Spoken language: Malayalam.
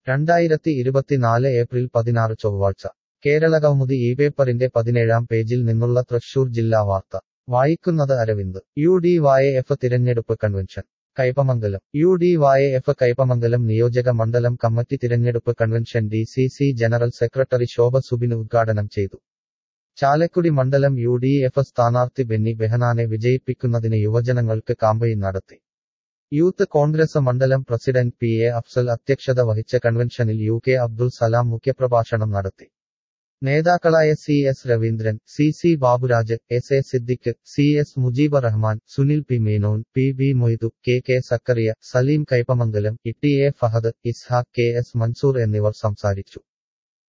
2024 ഏപ്രിൽ 16 ചൊവ്വാഴ്ച കേരളകൗമുദി ഈ പേപ്പറിന്റെ 17-ാം പേജിൽ നിന്നുള്ള തൃശൂർ ജില്ലാ വാർത്ത വായിക്കുന്നത് അരവിന്ദ്. UDYF തിരഞ്ഞെടുപ്പ് കൺവെൻഷൻ കയ്പമംഗലം. UDYF കയ്പമംഗലം നിയോജക മണ്ഡലം കമ്മിറ്റി തിരഞ്ഞെടുപ്പ് convention DCC general secretary Shobha സുബിന് ഉദ്ഘാടനം ചെയ്തു. ചാലക്കുടി മണ്ഡലം UDF സ്ഥാനാർത്ഥി ബെന്നി ബെഹനാനെ വിജയിപ്പിക്കുന്നതിന് യുവജനങ്ങൾക്ക് കാമ്പയിൻ നടത്തി. യൂത്ത് കോൺഗ്രസ് മണ്ഡലം പ്രസിഡന്റ് PA അഫ്സൽ അധ്യക്ഷത വഹിച്ച കൺവെൻഷനിൽ UK അബ്ദുൽ സലാം മുഖ്യപ്രഭാഷണം നടത്തി. നേതാക്കളായ CS Raveendran, CC Baburaj, SA Siddique, CS മുജീബർ Rahman, Sunil P Menon, PB Moidu, KK Zacharia, Saleem Kaipamangalam, TA Fahad, Ishaq, KS Mansoor എന്നിവർ സംസാരിച്ചു.